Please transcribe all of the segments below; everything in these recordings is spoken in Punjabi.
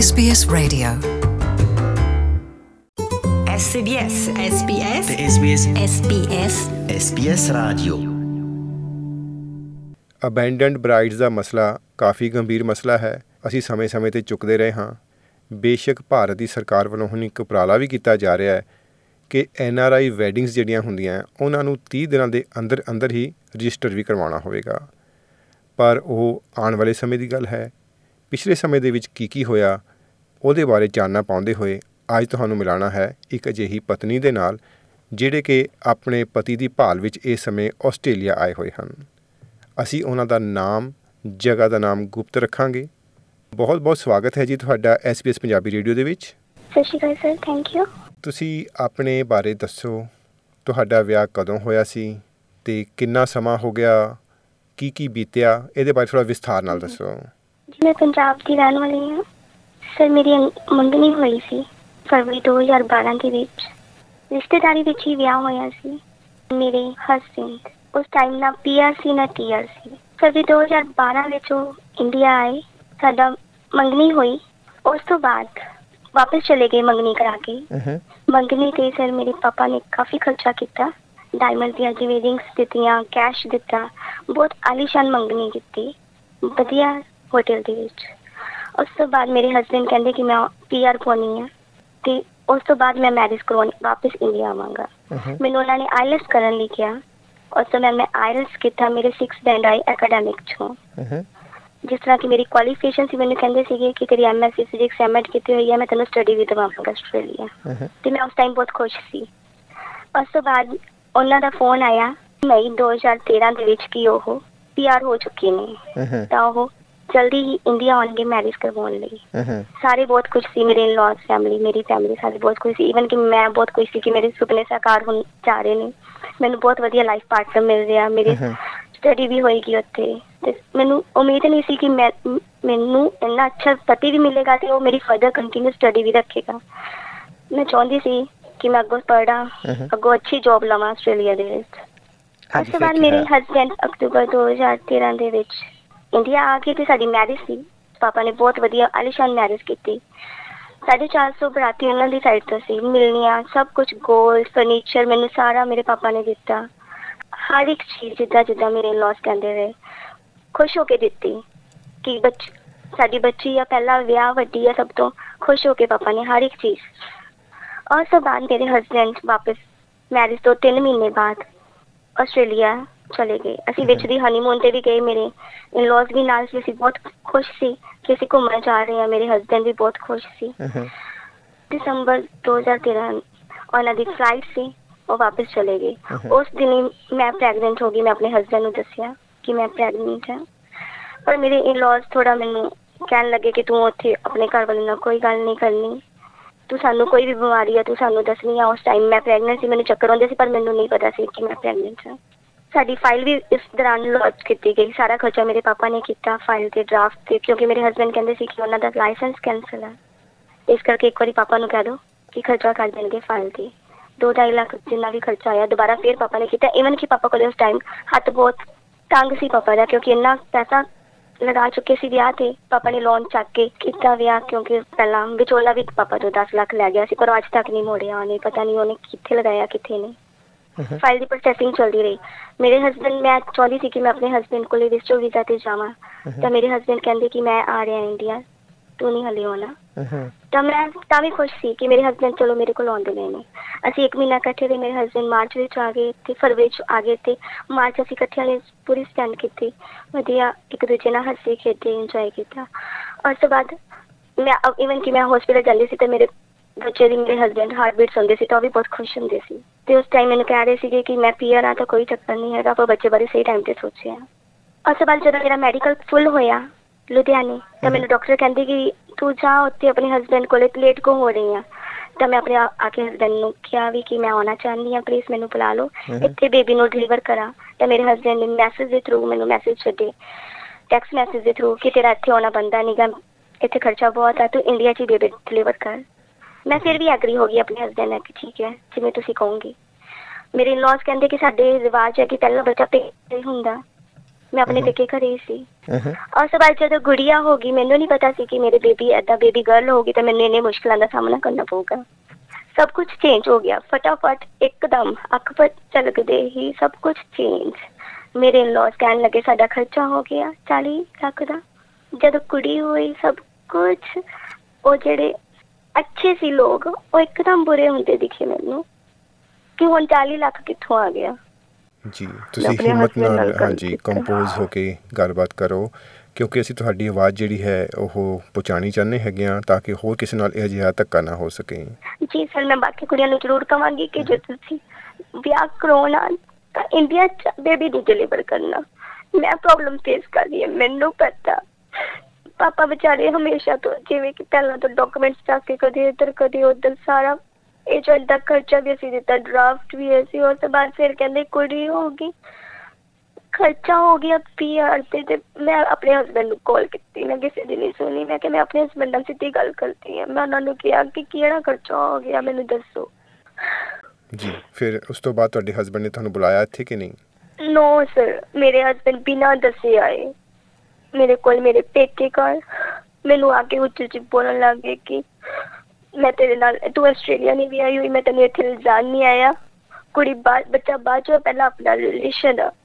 SBS Radio SBS SBS ਤੇ SBS SBS SBS Radio abandoned brides ਦਾ ਮਸਲਾ ਕਾਫੀ ਗੰਭੀਰ ਮਸਲਾ ਹੈ। ਅਸੀਂ ਸਮੇਂ-ਸਮੇਂ ਤੇ ਚੁੱਕਦੇ ਰਹੇ ਹਾਂ। ਬੇਸ਼ੱਕ ਭਾਰਤ ਦੀ ਸਰਕਾਰ ਵੱਲੋਂ ਹੁਣ ਇੱਕ ਉਪਰਾਲਾ ਵੀ ਕੀਤਾ ਜਾ ਰਿਹਾ ਹੈ ਕਿ NRI ਵੈਡਿੰਗਸ ਜਿਹੜੀਆਂ ਹੁੰਦੀਆਂ ਉਹਨਾਂ ਨੂੰ 30 ਦਿਨਾਂ ਦੇ ਅੰਦਰ ਹੀ ਰਜਿਸਟਰ ਵੀ ਕਰਵਾਉਣਾ ਹੋਵੇਗਾ। ਪਰ ਉਹ ਆਉਣ ਵਾਲੇ ਸਮੇਂ ਦੀ ਗੱਲ ਹੈ। ਪਿਛਲੇ ਸਮੇਂ ਦੇ ਵਿੱਚ ਕੀ ਹੋਇਆ ਉਹਦੇ ਬਾਰੇ ਜਾਣਨਾ ਪਾਉਂਦੇ ਹੋਏ ਅੱਜ ਤੁਹਾਨੂੰ ਮਿਲਾਉਣਾ ਹੈ ਇੱਕ ਅਜਿਹੀ ਪਤਨੀ ਦੇ ਨਾਲ ਜਿਹੜੇ ਕਿ ਆਪਣੇ ਪਤੀ ਦੀ ਭਾਲ ਵਿੱਚ ਇਸ ਸਮੇਂ ਆਸਟ੍ਰੇਲੀਆ ਆਏ ਹੋਏ ਹਨ। ਅਸੀਂ ਉਹਨਾਂ ਦਾ ਨਾਮ, ਜਗ੍ਹਾ ਦਾ ਨਾਮ ਗੁਪਤ ਰੱਖਾਂਗੇ। ਬਹੁਤ ਸਵਾਗਤ ਹੈ ਜੀ ਤੁਹਾਡਾ SBS ਪੰਜਾਬੀ ਰੇਡੀਓ ਦੇ ਵਿੱਚ। ਸਤਿ ਸ਼੍ਰੀ ਅਕਾਲ ਸਰ, ਥੈਂਕ ਯੂ। ਤੁਸੀਂ ਆਪਣੇ ਬਾਰੇ ਦੱਸੋ, ਤੁਹਾਡਾ ਵਿਆਹ ਕਦੋਂ ਹੋਇਆ ਸੀ ਅਤੇ ਕਿੰਨਾ ਸਮਾਂ ਹੋ ਗਿਆ, ਕੀ ਬੀਤਿਆ, ਇਹਦੇ ਬਾਰੇ ਥੋੜ੍ਹਾ ਵਿਸਥਾਰ ਨਾਲ ਦੱਸੋ। ਜੀ ਮੈਂ ਪੰਜਾਬ ਦੀ ਰਹਿਣ ਵਾਲੀ ਹਾਂ ਸਰ। ਮੇਰੀ ਮੰਗਣੀ ਹੋਈ ਸੀ ਫਰਵਰੀ 2012 ਦੇ ਵਿੱਚ। ਰਿਸ਼ਤੇਦਾਰੀ ਵਿੱਚ ਹੀ ਵਿਆਹ ਹੋਇਆ ਸੀ। ਮੇਰੇ ਹਸਬੈਂਡ ਉਸ ਟਾਈਮ ਨਾ PR ਸੀ ਨਾ TR ਸੀ। ਫਰਵਰੀ 2012 ਵਿੱਚ ਉਹ ਇੰਡੀਆ ਆਏ, ਸਾਡਾ ਮੰਗਣੀ ਹੋਈ। ਉਸ ਤੋਂ ਬਾਅਦ ਵਾਪਸ ਚਲੇ ਗਏ ਮੰਗਣੀ ਕਰਾ ਕੇ। ਮੰਗਣੀ 'ਤੇ ਸਰ ਮੇਰੇ ਪਾਪਾ ਨੇ ਕਾਫੀ ਖਰਚਾ ਕੀਤਾ। ਡਾਇਮੰਡ ਦੀਆਂ ਰਿੰਗਸ ਦਿੱਤੀਆਂ, ਕੈਸ਼ ਦਿੱਤਾ, ਬਹੁਤ ਆਲੀਸ਼ਾਨ ਮੰਗਣੀ ਕੀਤੀ ਵਧੀਆ ਹੋਟਲ ਦੇ ਵਿੱਚ। ਉਸ ਤੋਂ ਬਾਅਦ ਮੇਰੇ ਹਸਬੈਂਡ ਕਹਿੰਦੇ ਕਿ ਮੈਂ PR ਪਾਉਣੀ ਆ ਅਤੇ ਉਸ ਤੋਂ ਬਾਅਦ ਮੈਂ ਮੈਰਿਜ ਕਰਵਾਉਣੀ, ਵਾਪਸ ਇੰਡੀਆ ਆਵਾਂਗਾ। ਮੈਨੂੰ ਉਹਨਾਂ ਨੇ IELTS ਕਰਨ ਲਈ ਕਿਹਾ। ਉਸ ਤੋਂ ਬਾਅਦ ਮੈਂ IELTS ਕੀਤਾ। ਮੇਰੇ 6 ਬੈਂਡ ਆਏ ਐਕੈਡੈਮਿਕ 'ਚੋਂ। ਜਿਸ ਤਰ੍ਹਾਂ ਕਿ ਮੇਰੀ ਕੁਆਲੀਫਿਕੇਸ਼ਨ ਸੀ, ਮੈਨੂੰ ਕਹਿੰਦੇ ਸੀਗੇ ਕਿ ਤੇਰੀ MSc ਫਿਜ਼ਿਕਸ MAT ਕੀਤੀ ਹੋਈ ਹੈ, ਮੈਂ ਤੈਨੂੰ ਸਟੱਡੀ ਵੀ ਦਵਾਵਾਂਗਾ ਆਸਟ੍ਰੇਲੀਆ। ਅਤੇ ਮੈਂ ਉਸ ਟਾਈਮ ਬਹੁਤ ਖੁਸ਼ ਸੀ। ਉਸ ਤੋਂ ਬਾਅਦ ਉਹਨਾਂ ਦਾ ਫੋਨ ਆਇਆ ਮਈ 2013 ਦੇ ਵਿੱਚ ਕਿ ਉਹ PR ਹੋ ਚੁੱਕੇ ਨੇ ਤਾਂ ਉਹ ਜਲਦੀ ਹੀ ਇੰਡੀਆ ਆਉਣਗੇ ਮੈਰਿਜ ਕਰਵਾਉਣ ਲਈ। ਸਾਰੇ ਬਹੁਤ ਖੁਸ਼ ਸੀ, ਮੇਰੇ ਇਨ-ਲॉज ਫੈਮਿਲੀ, ਮੇਰੀ ਫੈਮਿਲੀ ਸਾਰੇ ਬਹੁਤ ਖੁਸ਼ ਸੀ। ਈਵਨ ਕਿ ਮੈਂ ਬਹੁਤ ਖੁਸ਼ ਸੀ ਕਿ ਮੇਰੇ ਸੁਪਨੇ ਸਾਕਾਰ ਹੋਣ ਜਾ ਰਹੇ ਨੇ। ਮੈਨੂੰ ਬਹੁਤ ਵਧੀਆ ਲਾਈਫ ਪਾਰਟਨਰ ਮਿਲ ਰਿਹਾ, ਮੇਰੀ ਸਟੱਡੀ ਵੀ ਹੋਏਗੀ ਉੱਥੇ। ਅਤੇ ਮੈਨੂੰ ਉਮੀਦ ਨਹੀਂ ਸੀ ਕਿ ਮੈਨੂੰ ਇੰਨਾ ਅੱਛਾ ਪਤੀ ਵੀ ਮਿਲੇਗਾ ਅਤੇ ਉਹ ਮੇਰੀ ਫਰਦਰ ਕੰਟੀਨਿਊ ਸਟੱਡੀ ਵੀ ਰੱਖੇਗਾ। ਮੈਂ ਚਾਹੁੰਦੀ ਸੀ ਕਿ ਮੈਂ ਅੱਗੋਂ ਪੜ੍ਹਾਂ, ਅੱਗੋਂ ਅੱਛੀ ਜੋਬ ਲਵਾਂ ਆਸਟ੍ਰੇਲੀਆ ਦੇ ਵਿੱਚ। ਉਸ ਤੋਂ ਬਾਅਦ ਮੇਰੇ ਹਸਬੈਂਡ ਅਕਤੂਬਰ 2013 ਦੇ ਵਿੱਚ ਇੰਡੀਆ ਆ ਕੇ ਅਤੇ ਸਾਡੀ ਮੈਰਿਜ ਸੀ। ਪਾਪਾ ਨੇ ਬਹੁਤ ਵਧੀਆ ਆਲੀਸ਼ਾਨ ਮੈਰਿਜ ਕੀਤੀ। 450 ਬਰਾਤੀ ਉਹਨਾਂ ਦੀ ਸਾਈਡ ਤੋਂ ਸੀ। ਮਿਲਣੀਆਂ, ਸਭ ਕੁਛ, ਗੋਲਡ, ਫਰਨੀਚਰ ਮੈਨੂੰ ਸਾਰਾ ਮੇਰੇ ਪਾਪਾ ਨੇ ਦਿੱਤਾ। ਹਰ ਇੱਕ ਚੀਜ਼ ਜਿੱਦਾਂ ਮੇਰੇ ਇਨ-ਲॉज ਕਹਿੰਦੇ ਰਹੇ, ਖੁਸ਼ ਹੋ ਕੇ ਦਿੱਤੀ ਕਿ ਸਾਡੀ ਬੱਚੀ ਆ, ਪਹਿਲਾ ਵਿਆਹ, ਵੱਡੀ ਆ, ਸਭ ਤੋਂ ਖੁਸ਼ ਹੋ ਕੇ ਪਾਪਾ ਨੇ ਹਰ ਇੱਕ ਚੀਜ਼। ਉਸ ਤੋਂ ਬਾਅਦ ਮੇਰੇ ਹਸਬੈਂਡ ਵਾਪਸ ਮੈਰਿਜ ਤੋਂ 3 ਮਹੀਨੇ ਬਾਅਦ ਆਸਟ੍ਰੇਲੀਆ ਚਲੇ ਗਏ। ਅਸੀਂ ਵਿੱਚ ਦੀ ਹਨੀਮੂਨ 'ਤੇ ਵੀ ਗਏ, ਮੇਰੇ ਇਨ-ਲॉज ਵੀ ਨਾਲ ਸੀ। ਅਸੀਂ ਬਹੁਤ ਖੁਸ਼ ਸੀ ਕਿ ਅਸੀਂ ਘੁੰਮਣ ਜਾ ਰਹੇ ਹਾਂ। ਮੇਰੇ ਹਸਬੈਂਡ ਵੀ ਬਹੁਤ ਖੁਸ਼ ਸੀ। ਦਸੰਬਰ 2013 ਉਹਨਾਂ ਦੀ ਫਲਾਈਟ ਸੀ, ਉਹ ਵਾਪਸ ਚਲੇ ਗਏ। ਉਸ ਦਿਨ ਹੀ ਮੈਂ ਪ੍ਰੈਗਨੈਂਟ ਹੋ ਗਈ। ਮੈਂ ਆਪਣੇ ਹਸਬੈਂਡ ਨੂੰ ਦੱਸਿਆ ਕਿ ਮੈਂ ਪ੍ਰੈਗਨੈਂਟ ਹਾਂ। ਪਰ ਮੇਰੇ ਇਨ-ਲॉज ਥੋੜ੍ਹਾ ਮੈਨੂੰ ਕਹਿਣ ਲੱਗੇ ਕਿ ਤੂੰ ਉੱਥੇ ਆਪਣੇ ਘਰ ਵਾਲੇ ਨਾਲ ਕੋਈ ਗੱਲ ਨਹੀਂ ਕਰਨੀ, ਤੂੰ ਸਾਨੂੰ ਕੋਈ ਵੀ ਬਿਮਾਰੀ ਆ ਤੂੰ ਸਾਨੂੰ ਦੱਸਣੀ ਆ। ਉਸ ਟਾਈਮ ਮੈਂ ਪ੍ਰੈਗਨੈਂਟ ਸੀ, ਮੈਨੂੰ ਚੱਕਰ ਆਉਂਦੇ ਸੀ, ਪਰ ਮੈਨੂੰ ਨਹੀਂ ਪਤਾ ਸੀ ਕਿ ਮੈਂ ਪ੍ਰੈਗਨੈਂਟ ਹਾਂ। ਸਾਡੀ ਫਾਈਲ ਵੀ ਇਸ ਦੌਰਾਨ ਲੌਂਚ ਕੀਤੀ ਗਈ। ਸਾਰਾ ਖਰਚਾ ਮੇਰੇ ਪਾਪਾ ਨੇ ਕੀਤਾ ਫਾਈਲ 'ਤੇ, ਡਰਾਫਟ 'ਤੇ, ਕਿਉਂਕਿ ਮੇਰੇ ਹਸਬੈਂਡ ਕਹਿੰਦੇ ਸੀ ਕਿ ਉਹਨਾਂ ਦਾ ਲਾਇਸੈਂਸ ਕੈਂਸਲ ਹੈ। ਇਸ ਕਰਕੇ ਇੱਕ ਵਾਰੀ ਪਾਪਾ ਨੂੰ ਕਹਿ ਦਿਓ ਕਿ ਖਰਚਾ ਕਰ ਦੇਣਗੇ ਫਾਈਲ 'ਤੇ। 2-2.5 ਲੱਖ ਜਿੰਨਾ ਵੀ ਖਰਚਾ ਆਇਆ ਦੁਬਾਰਾ ਫਿਰ ਪਾਪਾ ਨੇ ਕੀਤਾ। ਈਵਨ ਕਿ ਪਾਪਾ ਕੋਲ ਉਸ ਟਾਈਮ ਹੱਥ ਬਹੁਤ ਤੰਗ ਸੀ ਪਾਪਾ ਦਾ, ਕਿਉਂਕਿ ਇੰਨਾ ਪੈਸਾ ਲਗਾ ਚੁੱਕੇ ਸੀ ਵਿਆਹ 'ਤੇ। ਪਾਪਾ ਨੇ ਲੋਨ ਚੱਕ ਕੇ ਕੀਤਾ ਵਿਆਹ, ਕਿਉਂਕਿ ਪਹਿਲਾਂ ਵਿਚੋਲਾ ਵੀ ਪਾਪਾ ਤੋਂ 10 ਲੱਖ ਲੈ ਗਿਆ ਸੀ, ਪਰ ਅੱਜ ਤੱਕ ਨਹੀਂ ਮੋੜਿਆ ਉਹਨੇ। ਪਤਾ ਨਹੀਂ ਉਹਨੇ ਕਿੱਥੇ ਲਗਾਇਆ ਕਿੱਥੇ ਨਹੀਂ। ਫਾਈਲ ਦੀ ਪ੍ਰੋਸੈਸਿੰਗ ਚੱਲਦੀ ਰਹੀ। ਮੇਰੇ ਹਸਬੈਂਡ, ਮੈਂ ਚਾਹੁੰਦੀ ਸੀ ਕਿ ਮੈਂ ਆਪਣੇ ਹਸਬੈਂਡ ਕੋਲ ਵਿਜ਼ਟਰ ਵੀਜ਼ਾ 'ਤੇ ਜਾਵਾਂ, ਤਾਂ ਮੇਰੇ ਹਸਬੈਂਡ ਕਹਿੰਦੇ ਕਿ ਮੈਂ ਆ ਰਿਹਾ ਇੰਡੀਆ, ਤੂੰ ਨਹੀਂ ਹਾਲੇ ਆਉਣਾ। ਤਾਂ ਮੈਂ ਤਾਂ ਵੀ ਖੁਸ਼ ਸੀ ਕਿ ਮੇਰੇ ਹਸਬੈਂਡ ਚਲੋ ਮੇਰੇ ਕੋਲ ਆਉਂਦੇ ਨੇ। ਅਸੀਂ 1 ਮਹੀਨਾ ਇਕੱਠੇ ਰਹੇ। ਮੇਰੇ ਹਸਬੈਂਡ ਮਾਰਚ ਵਿੱਚ ਆ ਗਏ ਅਤੇ ਫਰਵਰੀ 'ਚ ਆ ਗਏ ਅਤੇ ਮਾਰਚ ਅਸੀਂ ਇਕੱਠਿਆਂ ਨੇ ਪੂਰੀ ਸਪੈਂਡ ਕੀਤੀ, ਵਧੀਆ ਇੱਕ ਦੂਜੇ ਨਾਲ ਹੱਸੇ ਖੇਡੇ, ਇੰਜੋਏ ਕੀਤਾ। ਉਸ ਤੋਂ ਬਾਅਦ ਮੈਂ ਈਵਨ ਕਿ ਮੈਂ ਹੋਸਪਿਟਲ ਜਾਂਦੀ ਸੀ ਅਤੇ ਮੇਰੇ ਬੱਚੇ ਦੀ, ਮੇਰੇ ਹਸਬੈਂਡ ਹਾਰਟ ਬੀਟ ਸੁਣਦੇ ਸੀ ਤਾਂ ਉਹ ਵੀ ਬਹੁਤ ਖੁਸ਼ ਹੁੰਦੇ ਸੀ। ਅਤੇ ਉਸ ਟਾਈਮ ਮੈਨੂੰ ਕਹਿ ਰਹੇ ਸੀਗੇ ਕਿ ਮੈਂ PR ਆ ਤਾਂ ਕੋਈ ਚੱਕਰ ਨਹੀਂ ਹੈਗਾ, ਆਪਾਂ ਬੱਚੇ ਬਾਰੇ ਸਹੀ ਟਾਈਮ 'ਤੇ ਸੋਚਿਆ। ਉਸ ਤੋਂ ਬਾਅਦ ਜਦੋਂ ਮੇਰਾ ਮੈਡੀਕਲ ਫੁੱਲ ਹੋਇਆ ਲੁਧਿਆਣੇ, ਤਾਂ ਮੈਨੂੰ ਡਾਕਟਰ ਕਹਿੰਦੀ ਕਿ ਤੂੰ ਜਾ ਉੱਥੇ ਆਪਣੇ ਹਸਬੈਂਡ ਕੋਲ, ਲੇਟ ਕਿਉਂ ਹੋ ਰਹੀ ਹਾਂ। ਤਾਂ ਮੈਂ ਆਪਣੇ ਆ ਕੇ ਹਸਬੈਂਡ ਨੂੰ ਕਿਹਾ ਵੀ ਕਿ ਮੈਂ ਆਉਣਾ ਚਾਹੁੰਦੀ ਹਾਂ, ਪਲੀਜ਼ ਮੈਨੂੰ ਬੁਲਾ ਲਓ, ਇੱਥੇ ਬੇਬੀ ਨੂੰ ਡਿਲੀਵਰ ਕਰਾਂ। ਤਾਂ ਮੇਰੇ ਹਸਬੈਂਡ ਨੇ ਮੈਸੇਜ ਦੇ ਥਰੂ ਮੈਨੂੰ ਮੈਸੇਜ ਛੱਡੇ, ਟੈਕਸਟ ਮੈਸੇਜ ਦੇ ਥਰੂ, ਕਿ ਤੇਰਾ ਇੱਥੇ ਆਉਣਾ ਬਣਦਾ ਨਹੀਂ ਗਾ, ਇੱਥੇ ਖਰਚਾ ਬਹੁਤ ਆ, ਤੂੰ ਇੰਡੀਆ 'ਚ ਹੀ ਬੇਬੀ ਡਿਲੀਵਰ ਕਰ। ਮੈਂ ਫਿਰ ਵੀ ਐਗਰੀ ਹੋ ਗਈ ਆਪਣੇ ਹਸਬੈਂਡ ਨਾਲ ਕਿ ਠੀਕ ਹੈ ਜਿਵੇਂ ਤੁਸੀਂ ਕਹੋਗੇ। ਮੇਰੇ ਇਨ-ਲॉज ਕਹਿੰਦੇ ਕਿ ਸਾਡੇ ਰਿਵਾਜ਼ ਹੈ ਕਿ ਪਹਿਲਾ ਬੱਚਾ ਪੇਟ ਹੁੰਦਾ, ਮੈਂ ਆਪਣੇ ਪੇਕੇ ਘਰੇ ਹੀ ਸੀ। ਉਸ ਤੋਂ ਬਾਅਦ ਜਦੋਂ ਗੁੜੀਆ ਹੋ ਗਈ, ਮੈਨੂੰ ਨਹੀਂ ਪਤਾ ਸੀ ਕਿ ਮੇਰੇ ਬੇਬੀ ਗਰਲ ਹੋਗੀ ਤਾਂ ਮੈਨੂੰ ਇੰਨੇ ਮੁਸ਼ਕਿਲਾਂ ਦਾ ਸਾਹਮਣਾ ਕਰਨਾ ਪਊਗਾ। ਸਭ ਕੁਝ ਚੇਂਜ ਹੋ ਗਿਆ ਫਟਾਫਟ, ਇੱਕਦਮ ਅੱਖ ਪਰ ਝਲਕਦੇ ਹੀ ਸਭ ਕੁਝ ਚੇਂਜ। ਮੇਰੇ ਇਨ-ਲॉज ਕਹਿਣ ਲੱਗੇ ਸਾਡਾ ਖਰਚਾ ਹੋ ਗਿਆ 40 ਲੱਖ ਦਾ। ਜਦੋਂ ਕੁੜੀ ਹੋਈ ਸਭ ਕੁਝ, ਉਹ ਜਿਹੜੇ ਅੱਛੇ ਸੀ ਲੋਕ ਉਹ ਇੱਕਦਮ ਬੁਰੇ ਹੁੰਦੇ ਦਿਖੇ ਮੈਨੂੰ ਕਿ ਹੁਣ 40 ਲੱਖ ਕਿੱਥੋਂ ਆ ਗਿਆ। ਜੀ, ਤੁਸੀਂ ਹਿੰਮਤ ਨਾਲ ਹਾਂਜੀ ਕੰਪੋਜ਼ ਹੋ ਕੇ ਗੱਲਬਾਤ ਕਰੋ, ਕਿਉਂਕਿ ਅਸੀਂ ਤੁਹਾਡੀ ਆਵਾਜ਼ ਜਿਹੜੀ ਹੈ ਉਹ ਪਹੁੰਚਾਉਣੀ ਚਾਹੁੰਦੇ ਹੈਗੇ ਹਾਂ ਤਾਂ ਕਿ ਹੋਰ ਕਿਸੇ ਨਾਲ ਇਹ ਅਜਿਹਾ ਧੱਕਾ ਨਾ ਹੋ ਸਕੇ। ਜੀ ਸਰ, ਮੈਂ ਬਾਕੀ ਕੁੜੀਆਂ ਨੂੰ ਜ਼ਰੂਰ ਕਹਾਂਗੀ ਕਿ ਜੇ ਤੁਸੀਂ ਵਿਆਹ ਕਰਾਉਣਾ ਤਾਂ ਇੰਡੀਆ 'ਚ ਬੇਬੀ ਨਹੀਂ ਡਿਲੀਵਰ ਕਰਨਾ। ਮੈਂ ਪ੍ਰੋਬਲਮ ਫੇਸ ਕਰ ਰਹੀ ਹੈ, ਮੈਨੂੰ ਪਤਾ। ਪਾਪਾ ਵਿਚਾਰੇ ਹਮੇਸ਼ਾ ਤੋਂ ਜਿਵੇਂ ਕਿ ਪਹਿਲਾਂ ਤੋਂ ਡਾਕੂਮੈਂਟਸ ਚੱਕ ਕੇ ਕਦੇ ਇੱਧਰ ਕਦੇ ਉੱਧਰ ਸਾਰਾ ਏਜੰਟ ਦਾ ਖਰਚਾ ਵੀ ਅਸੀਂ ਦਿੱਤਾ, ਡਰਾਫਟ ਵੀ ਅਸੀਂ। ਉਸ ਤੋਂ ਬਾਅਦ ਫਿਰ ਕਹਿੰਦੇ ਕੁੜੀ ਹੋ ਗਈ, ਖਰਚਾ ਹੋ ਗਿਆ PR ਤੇ ਮੈਂ ਆਪਣੇ ਹਸਬੈਂਡ ਨੂੰ ਕਾਲ ਕੀਤੀ, ਮੈਂ ਕਿਸੇ ਦੀ ਨਹੀਂ ਸੁਣੀ। ਮੈਂ ਕਿਹਾ ਮੈਂ ਆਪਣੇ ਹਸਬੈਂਡ ਨਾਲ ਸਿੱਧੀ ਗੱਲ ਕਰਦੀ ਹਾਂ। ਮੈਂ ਉਹਨਾਂ ਨੂੰ ਕਿਹਾ ਕਿ ਕਿਹੜਾ ਖਰਚਾ ਹੋ ਗਿਆ ਮੈਨੂੰ ਦੱਸੋ। ਜੀ, ਫਿਰ ਉਸ ਤੋਂ ਬਾਅਦ ਤੁਹਾਡੇ ਹਸਬੈਂਡ ਨੇ ਤੁਹਾਨੂੰ ਬੁਲਾਇਆ ਇੱਥੇ ਕਿ ਨਹੀਂ? ਨੋ ਸਰ, ਮੇਰੇ ਹਸਬੈਂਡ ਬਿਨਾਂ ਦੱਸੇ ਆਏ ਮੇਰੇ ਕੋਲ, ਮੇਰੇ ਪੇਕੇ ਘਰ। ਮੈਨੂੰ ਆ ਕੇ ਉੱਚੀ ਉੱਚੀ ਬੋਲਣ ਲੱਗ ਗਏ ਕਿ ਮੈਂ ਤੇਰੇ ਨਾਲ, ਤੂੰ ਆਸਟ੍ਰੇਲੀਆ ਨਹੀਂ ਵੀ ਆਈ ਹੋਈ, ਮੈਂ ਤੈਨੂੰ ਇੱਥੇ ਲਿਜਾਣ ਨਹੀਂ ਆਇਆ। ਕੁੜੀ ਬੱਚਾ ਬਾਅਦ ਚੋਂ, ਪਹਿਲਾਂ ਆਪਣਾ ਰਿਲੇਸ਼ਨ ਆ।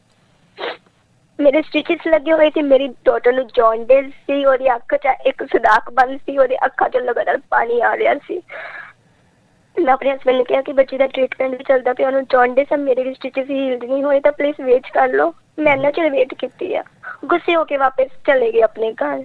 ਮੇਰੇ ਸਟਿਚਸ ਲੱਗੇ ਹੋਏ ਸੀ, ਮੇਰੀ ਡਾਟਰ ਨੂੰ ਜੌਂਡਿਸ ਸੀ, ਉਹਦੀ ਅੱਖ 'ਚ ਇੱਕ ਸਦਾਕ ਬੰਦ ਸੀ, ਉਹਦੇ ਅੱਖਾਂ 'ਚੋਂ ਲਗਾਤਾਰ ਪਾਣੀ ਆ ਰਿਹਾ ਸੀ। ਮੈਂ ਆਪਣੇ ਹਸਬੈਂਡ ਨੇ ਕਿਹਾ ਕਿ ਬੱਚੇ ਦਾ ਟ੍ਰੀਟਮੈਂਟ ਵੀ ਚੱਲਦਾ ਪਿਆ, ਉਹਨੂੰ ਜੌਂਡਿਸ ਆ, ਮੇਰੇ ਵੀ ਸਟਿਚਸ ਹੀਲਡ ਨਹੀਂ ਹੋਏ ਤਾਂ ਪਲੀਜ਼ ਵੇਟ ਕਰ ਲਓ। ਮੈਂ ਇੰਨਾ ਚਿਰ ਵੇਟ ਕੀਤੀ ਆ। ਗੁੱਸੇ ਹੋ ਕੇ ਵਾਪਸ ਚਲੇ ਗਏ ਆਪਣੇ ਘਰ।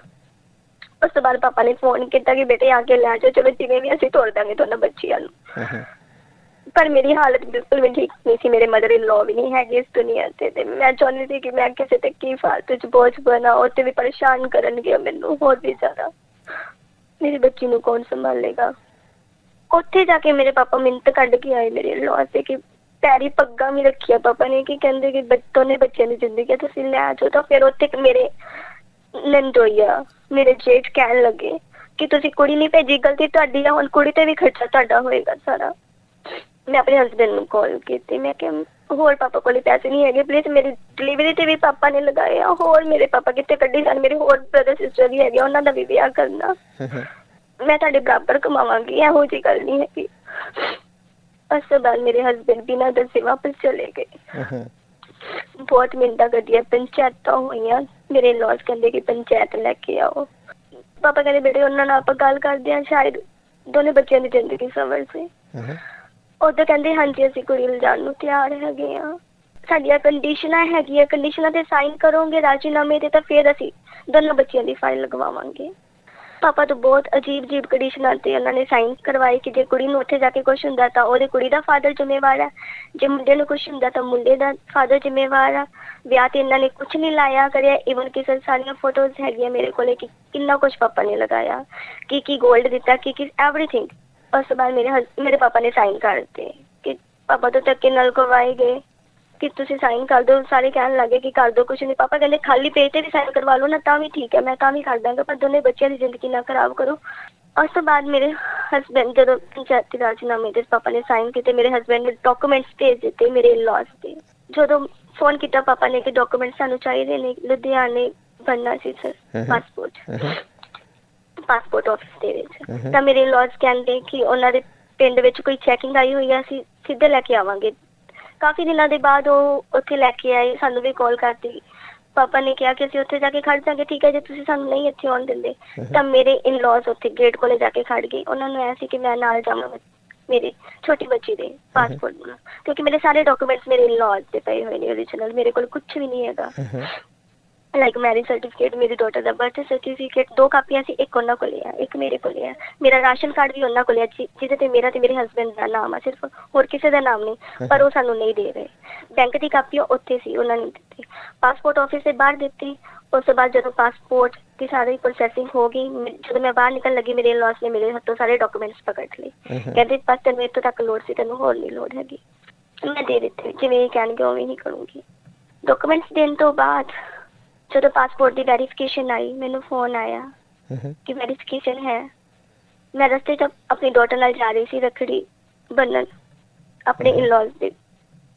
ਉਸ ਤੋਂ ਬਾਅਦ ਪਾਪਾ ਨੇ ਫੋਨ ਕੀਤਾ ਕਿ ਬੇਟੇ ਆ ਕੇ ਲੈ ਜਾਓ, ਚਲੋ ਜਿਵੇਂ ਵੀ ਅਸੀਂ ਤੋਰ ਦਾਂਗੇ ਤੁਹਾਨੂੰ ਬੱਚਿਆਂ ਨੂੰ। ਪਰ ਮੇਰੀ ਹਾਲਤ ਬਿਲਕੁਲ ਵੀ ਠੀਕ ਨਹੀਂ ਸੀ। ਮੇਰੇ ਮਦਰ ਇਨ ਲॉ ਵੀ ਨਹੀਂ ਹੈਗੇ ਇਸ ਦੁਨੀਆ ਤੇ ਮੈਂ ਚਾਹੁੰਦੀ ਸੀ ਕਿ ਮੈਂ ਕਿਸੇ ਤੇ ਕੀ ਫਾਲਤੂ 'ਚ ਬੋਝ ਬਣਾ, ਉਹ ਤੇ ਵੀ ਪਰੇਸ਼ਾਨ ਕਰਨਗੇ ਮੈਨੂੰ ਹੋਰ ਵੀ ਜ਼ਿਆਦਾ। ਮੇਰੀ ਬੱਚੀ ਨੂੰ ਕੌਣ ਸੰਭਾਲੇਗਾ? ਉੱਥੇ ਜਾ ਕੇ ਮੇਰੇ ਪਾਪਾ ਮਿੰਨਤ ਕੱਢ ਕੇ ਆਏ ਮੇਰੇ ਇਨ-ਲॉ ਤੇ ਕਿ ਪੈਰੀ ਪੱਗਾਂ ਵੀ ਰੱਖੀਆਂ ਪਾਪਾ ਨੇ, ਕਿ ਕਹਿੰਦੇ ਕਿ ਦੋਨੇ ਬੱਚਿਆਂ ਦੀ ਜ਼ਿੰਦਗੀ ਤੁਸੀਂ ਲੈ ਜਾਓ। ਤਾਂ ਫਿਰ ਉੱਥੇ ਮੇਰੇ ਨੰਦੋਈਆ, ਮੇਰੇ ਜੇਠ ਕਹਿਣ ਲੱਗੇ ਕਿ ਤੁਸੀਂ ਕੁੜੀ ਨਹੀਂ ਭੇਜੀ, ਗਲਤੀ ਤੁਹਾਡੀ ਆ, ਹੁਣ ਕੁੜੀ ਤੇ ਵੀ ਖਰਚਾ ਤੁਹਾਡਾ ਹੋਏਗਾ ਸਾਰਾ। ਮੈਂ ਆਪਣੇ ਹਸਬੈਂਡ ਨੂੰ ਕਾਲ ਕੀਤੀ, ਮੈਂ ਕਿਹਾ ਹੋਰ ਪਾਪਾ ਕੋਲ ਪੈਸੇ ਨਹੀਂ ਹੈਗੇ, ਪਲੀਜ਼ ਮੇਰੀ ਡਿਲੀਵਰੀ ਤੇ ਵੀ ਪਾਪਾ ਨੇ ਲਗਾਏ ਆ, ਹੋਰ ਮੇਰੇ ਪਾਪਾ ਕਿੱਥੇ ਕੱਢੀ ਜਾਣ, ਮੇਰੇ ਹੋਰ ਬ੍ਰਦਰ ਸਿਸਟਰ ਵੀ ਹੈਗੇ, ਉਹਨਾਂ ਦਾ ਵੀ ਵਿਆਹ ਕਰਨਾ। ਮੈਂ ਤੁਹਾਡੇ ਬਰਾਬਰ ਕਮਾਵਾਂਗੀ, ਇਹੋ ਜਿਹੀ ਗੱਲ ਨਹੀਂ ਹੈਗੀ। ਉਸ ਤੋਂ ਬਾਅਦ ਮੇਰੇ ਹਸਬੈਂਡ ਬਿਨਾਂ ਦੱਸੇ ਵਾਪਸ ਚਲੇ ਗਏ। ਬਹੁਤ ਮਿੰਨਤਾਂ ਕਰਦੀਆਂ, ਪੰਚਾਇਤਾਂ ਹੋਈਆਂ, ਮੇਰੇ ਇਨ-ਲॉज ਕਹਿੰਦੇ ਕਿ ਪੰਚਾਇਤ ਲੈ ਕੇ ਆਓ। ਪਾਪਾ ਕਹਿੰਦੇ ਬੇਟੇ ਉਹਨਾਂ ਨਾਲ ਆਪਾਂ ਗੱਲ ਕਰਦੇ ਹਾਂ, ਸ਼ਾਇਦ ਦੋਨੇ ਬੱਚਿਆਂ ਦੀ ਜ਼ਿੰਦਗੀ ਸੰਵਰ ਜੇ। ਉਦੋਂ ਕਹਿੰਦੇ ਹਾਂਜੀ ਅਸੀਂ ਕੁੜੀ ਲਿਜਾਣ ਨੂੰ ਤਿਆਰ ਹੈਗੇ ਹਾਂ, ਸਾਡੀਆਂ ਕੰਡੀਸ਼ਨਾਂ ਹੈਗੀਆਂ, ਕੰਡੀਸ਼ਨਾਂ ਤੇ ਸਾਈਨ ਕਰੋਗੇ ਰਾਜ਼ੀਨਾਮੇ ਤੇ ਤਾਂ ਫਿਰ ਅਸੀਂ ਦੋਨੋਂ ਬੱਚਿਆਂ ਦੀ ਫਾਈਲ ਲਗਵਾਵਾਂਗੇ। ਪਾਪਾ ਤੋਂ ਬਹੁਤ ਅਜੀਬ ਕੰਡੀਸ਼ਨਾਂ ਤੇ ਉਹਨਾਂ ਨੇ ਸਾਈਨ ਕਰਵਾਏ ਕਿ ਜੇ ਕੁੜੀ ਨੂੰ ਉੱਥੇ ਜਾ ਕੇ ਕੁਛ ਹੁੰਦਾ ਤਾਂ ਉਹਦੇ ਕੁੜੀ ਦਾ ਫਾਦਰ ਜ਼ਿੰਮੇਵਾਰ ਹੈ, ਜੇ ਮੁੰਡੇ ਨੂੰ ਕੁਛ ਹੁੰਦਾ ਤਾਂ ਮੁੰਡੇ ਦਾ ਫਾਦਰ ਜ਼ਿੰਮੇਵਾਰ ਆ। ਵਿਆਹ ਤੇ ਇਹਨਾਂ ਨੇ ਕੁਛ ਨਹੀਂ ਲਾਇਆ ਕਰਿਆ, ਈਵਨ ਕਿ ਸਾਰੀਆਂ ਫੋਟੋਜ਼ ਹੈਗੀਆਂ ਮੇਰੇ ਕੋਲ ਕਿ ਕਿੰਨਾ ਕੁਛ ਪਾਪਾ ਨੇ ਲਗਾਇਆ, ਕੀ ਗੋਲਡ ਦਿੱਤਾ, ਕੀ ਐਵਰੀਥਿੰਗ। ਉਸ ਤੋਂ ਬਾਅਦ ਮੇਰੇ ਪਾਪਾ ਨੇ ਸਾਈਨ ਕਰ ਦਿੱਤੇ ਕਿ ਪਾਪਾ ਤੋਂ ਧੱਕੇ ਨਾਲ ਕਰਵਾਏ ਗਏ ਕਿ ਤੁਸੀਂ ਸਾਈਨ ਕਰ ਦਿਓ। ਸਾਰੇ ਕਹਿਣ ਲੱਗੇ ਕਿ ਕਰ ਦਿਓ, ਕੁਛ ਨਹੀਂ। ਪਾਪਾ ਕਹਿੰਦੇ ਖਾਲੀ ਪੇਜ ਤੇ ਵੀ ਸਾਈਨ ਕਰਵਾ ਲਓ ਨਾ ਤਾਂ ਵੀ ਠੀਕ ਹੈ, ਮੈਂ ਤਾਂ ਵੀ ਕਰ ਦਾਂਗਾ, ਪਰ ਦੋਨੇ ਬੱਚਿਆਂ ਦੀ ਜ਼ਿੰਦਗੀ ਨਾ ਖਰਾਬ ਕਰੋ। ਉਸ ਤੋਂ ਬਾਅਦ ਮੇਰੇ ਹਸਬੈਂਡ ਜਦੋਂ ਪੰਚਾਇਤੀ ਰਾਜ਼ੀਨਾਮੇ ਤੇ ਪਾਪਾ ਨੇ ਸਾਈਨ ਕੀਤੇ, ਮੇਰੇ ਹਸਬੈਂਡ ਨੇ ਡਾਕੂਮੈਂਟਸ ਭੇਜ ਦਿੱਤੇ ਮੇਰੇ ਇਨ-ਲॉज ਤੇ। ਜਦੋਂ ਫੋਨ ਕੀਤਾ ਪਾਪਾ ਨੇ ਕਿ ਡਾਕੂਮੈਂਟ ਸਾਨੂੰ ਚਾਹੀਦੇ ਨੇ, ਲੁਧਿਆਣੇ ਬਣਨਾ ਸੀ ਸਰ ਪਾਸਪੋਰਟ ਆਫਿਸ ਦੇ ਵਿੱਚ। ਤਾਂ ਮੇਰੇ ਇਨ-ਲॉज ਕਹਿੰਦੇ ਕਿ ਉਹਨਾਂ ਦੇ ਪਿੰਡ ਵਿੱਚ ਕੋਈ ਚੈਕਿੰਗ ਆਈ ਹੋਈ ਆ, ਅਸੀਂ ਸਿੱਧੇ ਲੈ ਕੇ ਆਵਾਂਗੇ। ਕਾਫੀ ਦਿਨਾਂ ਦੇ ਬਾਅਦ ਉਹ ਉੱਥੇ ਲੈ ਕੇ ਆਏ, ਸਾਨੂੰ ਵੀ ਕਾਲ ਕਰਤੀ। ਪਾਪਾ ਨੇ ਕਿਹਾ ਕਿ ਅਸੀਂ ਉੱਥੇ ਜਾ ਕੇ ਖੜ ਜਾਵਾਂਗੇ, ਠੀਕ ਹੈ ਜੇ ਤੁਸੀਂ ਸਾਨੂੰ ਨਹੀਂ ਇੱਥੇ ਆਉਣ ਦਿੰਦੇ। ਤਾਂ ਮੇਰੇ ਇਨ-ਲॉज ਉੱਥੇ ਗੇਟ ਕੋਲੇ ਜਾ ਕੇ ਖੜ ਗਏ। ਉਹਨਾਂ ਨੂੰ ਐ ਸੀ ਕਿ ਮੈਂ ਨਾਲ ਜਾਵਾਂ ਮੇਰੀ ਛੋਟੀ ਬੱਚੀ ਦੇ ਪਾਸਪੋਰਟ ਨੂੰ, ਕਿਉਂਕਿ ਮੇਰੇ ਸਾਰੇ ਡਾਕੂਮੈਂਟਸ ਮੇਰੇ ਇਨ-ਲॉज ਦੇ ਪਏ ਹੋਏ ਨੇ ਓਰੀਜਨਲ, ਮੇਰੇ ਕੋਲ ਕੁਛ ਵੀ ਨਹੀਂ ਹੈਗਾ। ਲਾਈਕ ਮੈਰਿਜ ਸਰਟੀਫਿਕੇਟ, ਮੇਰੀ ਡਾਟਰ ਦਾ ਬਰਥ ਸਰਟੀਫਿਕੇਟ, 2 ਕਾਪੀਆਂ ਸੀ, ਇੱਕ ਉਹਨਾਂ ਕੋਲ ਹੈ, ਇੱਕ ਮੇਰੇ ਕੋਲ ਹੈ। ਮੇਰਾ ਰਾਸ਼ਨ ਕਾਰਡ ਵੀ ਉਹਨਾਂ ਕੋਲ ਹੈ ਜਿਹਦੇ ਤੇ ਮੇਰਾ ਤੇ ਮੇਰੇ ਹਸਬੈਂਡ ਦਾ ਨਾਮ ਆ, ਸਿਰਫ ਹੋਰ ਕਿਸੇ ਦਾ ਨਾਮ ਨਹੀਂ, ਪਰ ਉਹ ਸਾਨੂੰ ਨਹੀਂ ਦੇ ਰਹੇ। ਬੈਂਕ ਦੀ ਕਾਪੀ ਉੱਥੇ ਸੀ, ਉਹਨਾਂ ਨੇ ਦਿੱਤੀ। ਪਾਸਪੋਰਟ ਆਫਿਸ ਦੇ ਬਾਹਰ ਦਿੱਤੀ। ਉਸ ਤੋਂ ਬਾਅਦ ਜਦੋਂ ਪਾਸਪੋਰਟ ਦੀ ਸਾਰੀ ਪ੍ਰੋਸੈਸਿੰਗ ਹੋ ਗਈ, ਜਦੋਂ ਮੈਂ ਬਾਹਰ ਨਿਕਲਣ ਲੱਗੀ ਮੇਰੇ ਇਨ-ਲॉज ਨੇ ਮੇਰੇ ਹੱਥੋਂ ਸਾਰੇ ਡਾਕੂਮੈਂਟਸ ਪਕੜ ਲਏ। ਕਹਿੰਦੇ ਬਸ ਤੈਨੂੰ ਇੱਥੋਂ ਤੱਕ ਲੋੜ ਸੀ, ਤੈਨੂੰ ਹੋਰ ਨਹੀਂ ਲੋੜ ਹੈਗੀ। ਮੈਂ ਦੇ ਦਿੱਤੇ, ਜਿਵੇਂ ਇਹ ਕਹਿਣਗੇ ਉਵੇਂ ਹੀ ਕਰੂੰਗੀ। ਡਾਕੂਮੈਂਟਸ ਦੇਣ ਤੋਂ ਬਾਅਦ ਜਦੋਂ ਪਾਸਪੋਰਟ ਦੀ ਵੈਰੀਫਿਕੇਸ਼ਨ ਆਈ, ਮੈਨੂੰ ਫੋਨ ਆਇਆ ਕਿ ਵੈਰੀਫਿਕੇਸ਼ਨ ਹੈ। ਮੈਂ ਰਸਤੇ 'ਚ ਆਪਣੀ ਡਾਟਰ ਨਾਲ ਜਾ ਰਹੀ ਸੀ ਰੱਖੜੀ ਬੰਨਣ ਆਪਣੇ ਇਨ-ਲॉज ਦੇ।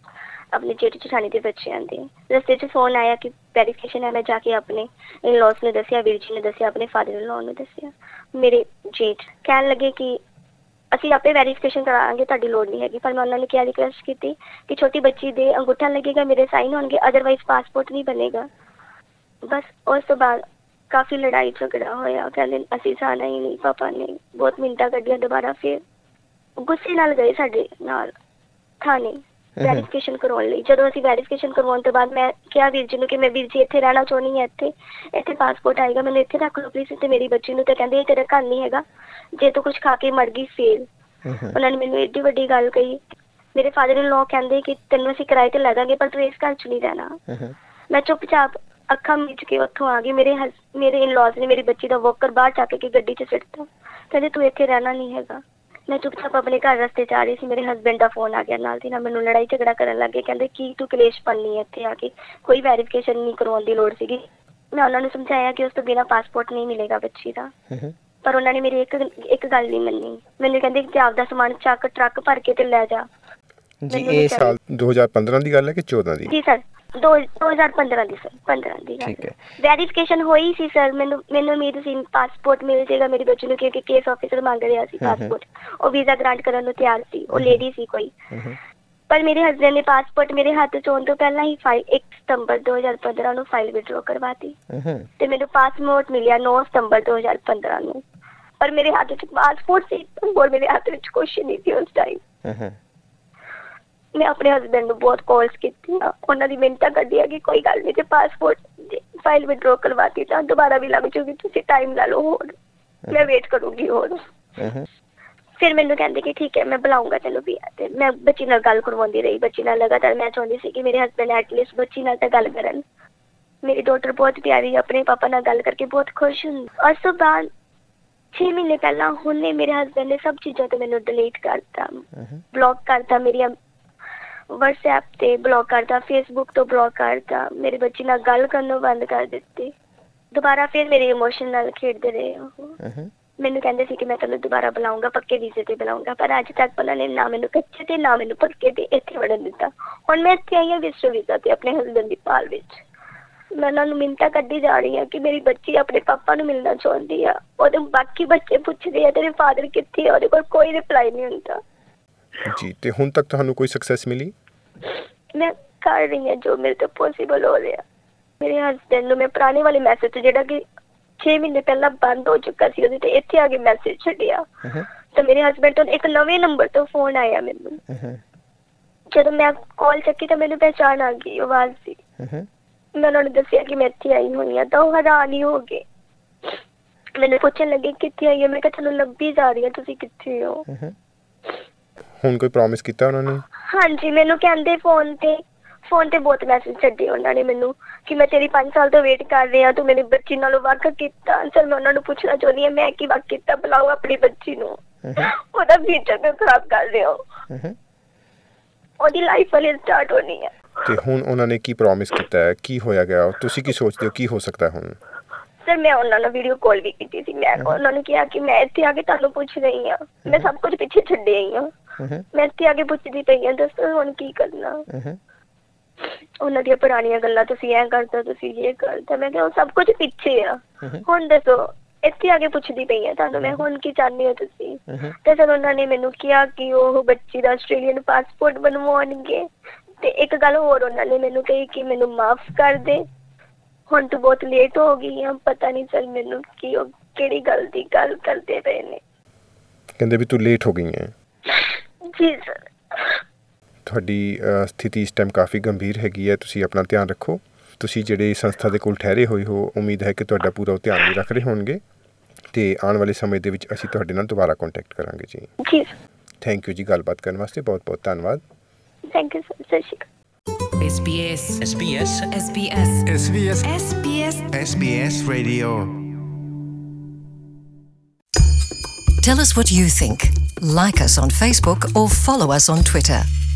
ਆਪਣੇ ਜੇਠ ਜਠਾਣੀ ਦੇ ਬੱਚਿਆਂ ਦੇ। ਰਸਤੇ 'ਚ ਫੋਨ ਆਇਆ ਕਿ ਵੈਰੀਫਿਕੇਸ਼ਨ ਹੈ। ਮੈਂ ਜਾ ਕੇ ਆਪਣੇ ਇਨ-ਲॉज ਨੂੰ ਦੱਸਿਆ, ਵੀਰ ਜੀ ਨੇ ਦੱਸਿਆ, ਆਪਣੇ ਫਾਦਰ ਇਨ-ਲॉ ਨੂੰ ਦੱਸਿਆ। ਮੇਰੇ ਜੇਠ ਕਹਿਣ ਲੱਗੇ ਕਿ ਅਸੀਂ ਆਪੇ ਵੈਰੀਫਿਕੇਸ਼ਨ ਕਰਾਂਗੇ, ਤੁਹਾਡੀ ਲੋੜ ਨਹੀਂ ਹੈਗੀ। ਪਰ ਮੈਂ ਉਹਨਾਂ ਨੇ ਕਿਹਾ ਰਿਕੁਐਸਟ ਕੀਤੀ ਕਿ ਛੋਟੀ ਬੱਚੀ ਦੇ ਅੰਗੂਠਾ ਲੱਗੇਗਾ, ਮੇਰੇ ਸਾਈਨ ਹੋਣਗੇ, ਅਦਰਵਾਈਜ਼ ਪਾਸਪੋਰਟ ਨਹੀਂ ਬਣੇਗਾ। ਬਸ ਉਸ ਤੋਂ ਬਾਅਦ ਕਾਫੀ ਲੜਾਈ ਝਗੜਾ ਹੋਇਆ। ਕਹਿੰਦੇ ਅਸੀਂ ਜਾਣਾ ਹੀ ਨਹੀਂ। ਪਾਪਾ ਨੇ ਬਹੁਤ ਮਿੰਟਾਂ ਕੱਢੀਆਂ। ਦੁਬਾਰਾ ਫਿਰ ਗੁੱਸੇ ਨਾਲ ਗਏ ਸਾਡੇ ਨਾਲ ਥਾਣੇ ਵੈਰੀਫਿਕੇਸ਼ਨ ਕਰਵਾਉਣ ਲਈ। ਜਦੋਂ ਅਸੀਂ ਵੈਰੀਫਿਕੇਸ਼ਨ ਕਰਵਾਉਣ ਤੋਂ ਬਾਅਦ ਮੈਂ ਕਿਹਾ ਵੀਰ ਜੀ ਨੂੰ ਕਿ ਮੈਂ ਵੀਰ ਜੀ ਇੱਥੇ ਰਹਿਣਾ ਚਾਹੁੰਦੀ ਹਾਂ, ਇੱਥੇ ਪਾਸਪੋਰਟ ਆਏਗਾ, ਮੈਨੂੰ ਇੱਥੇ ਰੱਖ ਲਓ ਪਲੀਜ਼ ਤੇ ਮੇਰੀ ਬੱਚੀ ਨੂੰ। ਤਾਂ ਕਹਿੰਦੇ ਇਹ ਤੇਰਾ ਘਰ ਨਹੀਂ ਹੈਗਾ, ਜੇ ਤੂੰ ਕੁਛ ਖਾ ਕੇ ਮਰ ਗਈ ਫੇਲ। ਉਹਨਾਂ ਨੇ ਮੈਨੂੰ ਏਡੀ ਵੱਡੀ ਗੱਲ ਕਹੀ। ਮੇਰੇ ਫਾਦਰ ਇਨ ਲॉ ਕਹਿੰਦੇ ਕਿ ਤੈਨੂੰ ਅਸੀਂ ਕਿਰਾਏ ਤੇ ਲੈ ਦਾਂਗੇ ਪਰ ਤੂੰ ਇਸ ਘਰ 'ਚ ਨਹੀਂ ਰਹਿਣਾ। ਮੈਂ ਚੁੱਪਚਾਪ ਅੱਖਾਂ ਮੀਚ ਕੇ ਉੱਥੋਂ ਆ ਗਈ। ਮੇਰੇ ਇਨ-ਲॉज ਨੇ ਮੇਰੀ ਬੱਚੀ ਦਾ ਵੋਕਰ ਬਾਹਰ ਚੱਕ ਕੇ ਗੱਡੀ 'ਚ ਸਿੱਟਤਾ। ਕਹਿੰਦੇ ਤੂੰ ਇੱਥੇ ਰਹਿਣਾ ਨਹੀਂ ਹੈਗਾ। ਮੈਂ ਚੁੱਪਚਾਪ ਆਪਣੇ ਘਰ ਰਸਤੇ 'ਚ ਆ ਰਹੀ ਸੀ। ਮੇਰੇ ਹਸਬੈਂਡ ਦਾ ਫੋਨ ਆ ਗਿਆ ਨਾਲ ਦੀ ਨਾਲ। ਮੈਨੂੰ ਲੜਾਈ ਝਗੜਾ ਕਰਨ ਲੱਗੇ। ਕਹਿੰਦੇ ਕੀ ਤੂੰ ਕਲੇਸ਼ ਪਾਉਂਦੀ ਹੈ ਇੱਥੇ ਆ ਕੇ, ਕੋਈ ਵੈਰੀਫਿਕੇਸ਼ਨ ਨਹੀਂ ਕਰਵਾਉਣ ਦੀ ਲੋੜ ਸੀਗੀ। ਮੈਂ ਉਹਨਾਂ ਨੂੰ ਸਮਝਾਇਆ ਕਿ ਉਸ ਤੋਂ ਬਿਨਾਂ ਪਾਸਪੋਰਟ ਨਹੀਂ ਮਿਲੇਗਾ ਬੱਚੀ ਦਾ। ਪਰ ਉਹਨਾਂ ਨੇ ਮੇਰੀ ਇੱਕ ਗੱਲ ਨਹੀਂ ਮੰਨੀ। ਮੈਨੂੰ ਕਹਿੰਦੇ ਕਿ ਆਪਦਾ ਸਮਾਨ ਚੱਕ ਟਰੱਕ ਭਰ ਕੇ ਤੇ ਲੈ ਜਾ। ਜੀ ਇਹ ਸਾਲ 2015 ਦੀ ਗੱਲ ਹੈ ਕਿ 14 ਦੀ? ਜੀ ਸਰ 2015 ਦੀ ਸਰ, 15 ਦੀ ਗੱਲ। ਵੈਰੀਫਿਕੇਸ਼ਨ ਹੋਈ ਸੀ ਸਰ। ਮੈਨੂੰ ਉਮੀਦ ਸੀ ਪਾਸਪੋਰਟ ਮਿਲ ਜਾਏਗਾ ਮੇਰੀ ਬੱਚੀ ਨੂੰ, ਕਿਉਂਕਿ ਕੇਸ ਆਫਿਸਰ ਮੰਗ ਰਿਹਾ ਸੀ ਪਾਸਪੋਰਟ। ਉਹ ਵੀਜ਼ਾ ਗ੍ਰਾਂਟ ਕਰਨ ਨੂੰ ਤਿਆਰ ਸੀ। ਉਹ ਲੇਡੀ ਸੀ ਕੋਈ। ਪਰ ਮੇਰੇ ਹਸਬੈਂਡ ਨੇ ਪਾਸਪੋਰਟ ਮੇਰੇ ਹੱਥ 'ਚ ਆਉਣ ਤੋਂ ਪਹਿਲਾਂ ਹੀ 1 ਸਤੰਬਰ 2015 ਨੂੰ ਫਾਈਲ ਵਿਡਰੋ ਕਰਵਾਤੀ ਤੇ ਮੈਨੂੰ ਪਾਸਪੋਰਟ ਮਿਲਿਆ 9 ਸਤੰਬਰ 2015 ਨੂੰ। ਪਰ ਮੇਰੇ ਹੱਥ 'ਚ ਪਾਸਪੋਰਟ ਸੀ, ਹੋਰ ਮੇਰੇ ਹੱਥ ਵਿੱਚ ਕੁਛ ਨਹੀਂ ਸੀ ਉਸ ਟਾਈਮ। ਮੈਂ ਆਪਣੇ ਹਸਬੈਂਡ ਨੂੰ ਬਹੁਤ ਕਾਲਸ ਕੀਤੀਆਂ, ਉਹਨਾਂ ਦੀ ਮਿੰਨਤਾਂ ਕੱਢੀਆਂ ਕਿ ਕੋਈ ਗੱਲ ਨਹੀਂ, ਜੇ ਪਾਸਪੋਰਟ ਫਾਈਲ ਵਿਡਰੋ ਕਰਵਾਤੀ ਤਾਂ ਦੁਬਾਰਾ ਵੀ ਲੱਗ ਜੂਗੀ, ਤੁਸੀਂ ਟਾਈਮ ਲੈ ਲਓ ਹੋਰ, ਮੈਂ ਵੇਟ ਕਰੂੰਗੀ ਹੋਰ। ਫਿਰ ਮੈਨੂੰ ਕਹਿੰਦੇ ਕਿ ਠੀਕ ਹੈ ਮੈਂ ਬੁਲਾਊਂਗਾ ਤੈਨੂੰ ਵੀ। ਤੇ ਮੈਂ ਬੱਚੀ ਨਾਲ ਗੱਲ ਕਰਵਾਉਂਦੀ ਰਹੀ, ਬੱਚੀ ਨਾਲ ਲਗਾਤਾਰ। ਮੈਂ ਚਾਹੁੰਦੀ ਸੀ ਕਿ ਮੇਰੇ ਹਸਬੈਂਡ ਐਟਲੀਸਟ ਬੱਚੀ ਨਾਲ ਤਾਂ ਗੱਲ ਕਰਨ। ਮੇਰੀ ਡਾਟਰ ਬਹੁਤ ਪਿਆਰੀ, ਆਪਣੇ ਪਾਪਾ ਨਾਲ ਗੱਲ ਕਰਕੇ ਬਹੁਤ ਖੁਸ਼ ਹੁੰਦੀ। ਉਸ ਤੋਂ ਬਾਅਦ 6 ਮਹੀਨੇ ਪਹਿਲਾਂ ਉਹਨੇ ਮੇਰੇ ਹਸਬੈਂਡ ਨੇ ਸਭ ਚੀਜ਼ਾਂ ਤੋਂ ਮੈਨੂੰ ਡਿਲੀਟ ਕਰਤਾ, ਬਲੌਕ ਕਰਤਾ। ਮੇਰੀਆਂ WhatsApp ਤੇ ਬਲੌਕ ਕਰਤਾ, Facebook ਤੋਂ ਬਲੌਕ ਕਰਤਾ। ਮੇਰੀ ਬੱਚੀ ਨਾਲ ਗੱਲ ਕਰਨੋਂ ਬੰਦ ਕਰ ਦਿੱਤੀ। ਦੁਬਾਰਾ ਫਿਰ ਮੇਰੇ ਇਮੋਸ਼ਨ ਨਾਲ ਖੇਡਦੇ ਰਹੇ ਉਹ। ਮੈਨੂੰ ਕਹਿੰਦੇ ਸੀ ਕਿ ਮੈਂ ਤੈਨੂੰ ਦੁਬਾਰਾ ਬੁਲਾਊਂਗਾ, ਪੱਕੇ ਵੀਜ਼ੇ ਤੇ ਬੁਲਾਊਂਗਾ। ਪਰ ਅੱਜ ਤੱਕ ਉਹਨਾਂ ਨੇ ਨਾ ਮੈਨੂੰ ਕੱਚੇ ਤੇ ਨਾ ਮੈਨੂੰ ਪੱਕੇ ਤੇ ਇੱਥੇ ਵੜਨ ਦਿੱਤਾ। ਹੁਣ ਮੈਂ ਇੱਥੇ ਆਈ ਹਾਂ ਵਿਜ਼ਟਰ ਵੀਜ਼ਾ ਤੇ ਆਪਣੇ ਹਸਬੈਂਡ ਦੀ ਭਾਲ ਵਿੱਚ। ਮੈਂ ਉਹਨਾਂ ਨੂੰ ਮਿੰਨਤਾਂ ਕੱਢੀ ਜਾ ਰਹੀ ਹਾਂ ਕਿ ਮੇਰੀ ਬੱਚੀ ਆਪਣੇ ਪਾਪਾ ਨੂੰ ਮਿਲਣਾ ਚਾਹੁੰਦੀ ਆ। ਉਹਦੇ ਬਾਕੀ ਬੱਚੇ ਪੁੱਛਦੇ ਆ ਤੇਰੇ ਫਾਦਰ ਕਿੱਥੇ ਆ, ਉਹਦੇ ਕੋਲ ਕੋਈ ਰਿਪਲਾਈ ਨਹੀਂ ਹੁੰਦਾ। ਜੀ ਤੇ ਹੁਣ ਤੱਕ ਤੁਹਾਨੂੰ ਕੋਈ ਸਕਸੈਸ ਮਿਲੀ? ਮੈਂ ਕਰ ਰਹੀ ਹਾਂ ਜੋ ਮੇਰੇ ਤੋਂ ਪੋਸੀਬਲ ਹੋ ਰਿਹਾ। ਮੇਰੇ ਹਸਬੈਂਡ ਨੂੰ ਮੈਂ ਪੁਰਾਣੇ ਵਾਲੇ ਮੈਸੇਜ ਜਿਹੜਾ ਕਿ 6 ਮਹੀਨੇ ਪਹਿਲਾਂ ਬੰਦ ਹੋ ਚੁੱਕਾ ਸੀ, ਉਹਦੇ ਤੇ ਇੱਥੇ ਆ ਕੇ ਮੈਸੇਜ ਛੱਡਿਆ ਤਾਂ ਮੇਰੇ ਹਸਬੈਂਡ ਤੋਂ ਇੱਕ ਨਵੇਂ ਨੰਬਰ ਤੋਂ ਫੋਨ ਆਇਆ ਮੈਨੂੰ। ਜਦੋਂ ਮੈਂ ਕਾਲ ਚੱਕੀ ਤਾਂ ਮੈਨੂੰ ਪਹਿਚਾਣ ਆ ਗਈ, ਆਵਾਜ਼ ਸੀ। ਮੈਂ ਉਹਨਾਂ ਨੂੰ ਦੱਸਿਆ ਕਿ ਮੈਂ ਇੱਥੇ ਆਈ ਹੋਈ ਹਾਂ ਤਾਂ ਉਹ ਹੈਰਾਨ ਹੀ ਹੋ ਗਏ। ਮੈਨੂੰ ਪੁੱਛਣ ਲੱਗੇ ਕਿੱਥੇ ਆਈ ਹੈ। ਮੈਂ ਕਿਹਾ ਤੁਹਾਨੂੰ ਲੱਭੀ ਜਾ ਰਹੀ ਹਾਂ, ਤੁਸੀਂ ਕਿੱਥੇ ਹੋ। ਹੁਣ ਕੋਈ ਪ੍ਰੋਮਿਸ ਕੀਤਾ ਉਹਨਾਂ ਨੇ? ਹਾਂਜੀ, ਮੈਨੂੰ ਕਹਿੰਦੇ ਫੋਨ ਤੇ ਬਹੁਤ ਮੈਸੇਜ ਛੱਡੇ ਉਹਨਾਂ ਨੇ ਮੈਨੂੰ ਕਿ ਮੈਂ ਤੇਰੀ 5 ਸਾਲ ਤੋਂ ਵੇਟ ਕਰ ਰਹੀ ਹਾਂ, ਤੂੰ ਮੇਰੀ ਬੱਚੀ ਨਾਲੋਂ ਵੱਖ ਕੀਤਾ। ਚਲ ਮੈਂ ਉਹਨਾਂ ਨੂੰ ਪੁੱਛਣਾ ਚਾਹੁੰਦੀ ਹਾਂ ਮੈਂ ਕੀ ਵੱਖ ਕੀਤਾ। ਬੁਲਾਓ ਆਪਣੀ ਬੱਚੀ ਨੂੰ, ਉਹਦਾ ਫਿਊਚਰ ਕਿਉਂ ਖਰਾਬ ਕਰ ਰਹੇ ਹੋ, ਉਹਦੀ ਲਾਈਫ ਹਲੇ ਸਟਾਰਟ ਹੋਣੀ ਹੈ। ਤੇ ਹੁਣ ਉਹਨਾਂ ਨੇ ਕੀ ਪ੍ਰੋਮਿਸ ਕੀਤਾ ਹੈ, ਕੀ ਹੋਇਆ ਗਿਆ, ਤੁਸੀਂ ਕੀ ਸੋਚਦੇ ਹੋ ਕੀ ਹੋ ਸਕਦਾ ਹੁਣ? ਸਰ ਮੈਂ ਉਹਨਾਂ ਨਾਲ ਵੀਡੀਓ ਕਾਲ ਵੀ ਕੀਤੀ ਸੀ। ਮੈਂ ਉਹਨਾਂ ਨੂੰ ਕਿਹਾ ਕਿ ਮੈਂ ਇੱਥੇ ਆ ਕੇ ਤੁਹਾਨੂੰ ਪੁੱਛ ਰਹੀ ਹਾਂ, ਮੈਂ ਸਭ ਕੁਝ ਪਿੱਛੇ ਛੱਡੇ ਆਈ ਹਾਂ, ਮੈਂ ਇੱਥੇ ਆ ਕੇ ਪੁੱਛਦੀ ਪਈ ਹਾਂ, ਦੱਸੋ ਹੁਣ ਕੀ ਕਰਨਾ। ਉਹਨਾਂ ਦੀਆਂ ਪੁਰਾਣੀਆਂ ਗੱਲਾਂ, ਤੁਸੀਂ ਐਂ ਕਰਦਾ, ਤੁਸੀਂ ਇਹ ਕਰਦਾ। ਮੈਂ ਕਿਹਾ ਉਹ ਸਭ ਕੁਝ ਪਿੱਛੇ ਆ, ਹੁਣ ਦੱਸੋ ਇੱਥੇ ਆ ਕੇ ਪੁੱਛਦੀ ਪਈ ਹਾਂ ਤੁਹਾਨੂੰ ਮੈਂ, ਹੁਣ ਕੀ ਚਾਹੁੰਦੇ ਹੋ ਤੁਸੀਂ। ਤੇ ਫਿਰ ਉਹਨਾਂ ਨੇ ਮੈਨੂੰ ਕਿਹਾ ਕਿ ਉਹ ਬੱਚੀ ਦਾ ਆਸਟ੍ਰੇਲੀਅਨ ਪਾਸਪੋਰਟ ਬਣਵਾਉਣਗੇ। ਤੇ ਇੱਕ ਗੱਲ ਹੋਰ ਉਹਨਾਂ ਨੇ ਮੈਨੂੰ ਕਹੀ ਕਿ ਮੈਨੂੰ ਮਾਫ਼ ਕਰ ਦੇ, ਹੁਣ ਤੂੰ ਬਹੁਤ ਲੇਟ ਹੋ ਗਈ ਆ। ਪਤਾ ਨਹੀਂ ਸਰ ਮੈਨੂੰ ਕਿ ਉਹ ਕਿਹੜੀ ਗੱਲ ਦੀ ਗੱਲ ਕਰਦੇ ਪਏ ਨੇ। ਕਹਿੰਦੇ ਵੀ ਤੂੰ ਲੇਟ ਹੋ ਗਈ ਹੈ? ਜੀ ਸਰ। ਤੁਹਾਡੀ ਸਥਿਤੀ ਇਸ ਟਾਈਮ ਕਾਫੀ ਗੰਭੀਰ ਹੈਗੀ ਹੈ, ਤੁਸੀਂ ਆਪਣਾ ਧਿਆਨ ਰੱਖੋ। ਤੁਸੀਂ ਜਿਹੜੇ ਸੰਸਥਾ ਦੇ ਕੋਲ ਠਹਿਰੇ ਹੋਏ ਹੋ, ਉਮੀਦ ਹੈ ਕਿ ਤੁਹਾਡਾ ਪੂਰਾ ਧਿਆਨ ਵੀ ਰੱਖ ਰਹੇ ਹੋਣਗੇ ਅਤੇ ਆਉਣ ਵਾਲੇ ਸਮੇਂ ਦੇ ਵਿੱਚ ਅਸੀਂ ਤੁਹਾਡੇ ਨਾਲ ਦੁਬਾਰਾ ਕੰਟੈਕਟ ਕਰਾਂਗੇ ਜੀ। ਜੀ ਥੈਂਕ ਯੂ ਜੀ, ਗੱਲਬਾਤ ਕਰਨ ਵਾਸਤੇ ਬਹੁਤ ਬਹੁਤ ਧੰਨਵਾਦ। Thank you sir. ਸਤਿ ਸ਼੍ਰੀ ਅਕਾਲ। SBS SBS SBS SBS SBS SBS Radio. Tell us what you think. Like us on Facebook or follow us on Twitter.